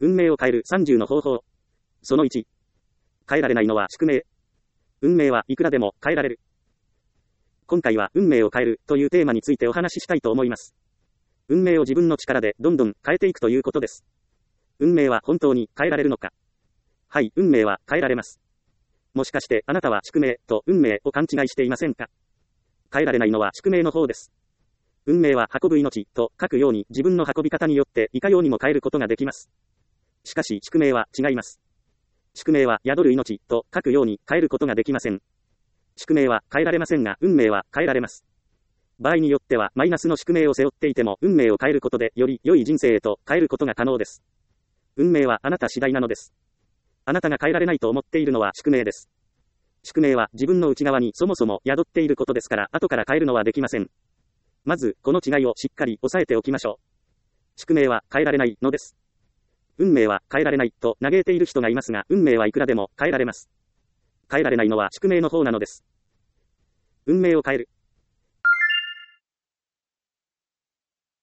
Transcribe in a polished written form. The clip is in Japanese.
運命を変える30の方法。その1。変えられないのは宿命。運命はいくらでも変えられる。今回は運命を変えるというテーマについてお話ししたいと思います。運命を自分の力でどんどん変えていくということです。運命は本当に変えられるのか。はい、運命は変えられます。もしかしてあなたは宿命と運命を勘違いしていませんか？変えられないのは宿命の方です。運命は運ぶ命と書くように自分の運び方によっていかようにも変えることができます。しかし宿命は違います。宿命は宿る命と書くように変えることができません。宿命は変えられませんが運命は変えられます。場合によってはマイナスの宿命を背負っていても運命を変えることでより良い人生へと変えることが可能です。運命はあなた次第なのです。あなたが変えられないと思っているのは宿命です。宿命は自分の内側にそもそも宿っていることですから後から変えるのはできません。まずこの違いをしっかり押さえておきましょう。宿命は変えられないのです。運命は変えられないと嘆いている人がいますが運命はいくらでも変えられます。変えられないのは宿命の方なのです。運命を変える。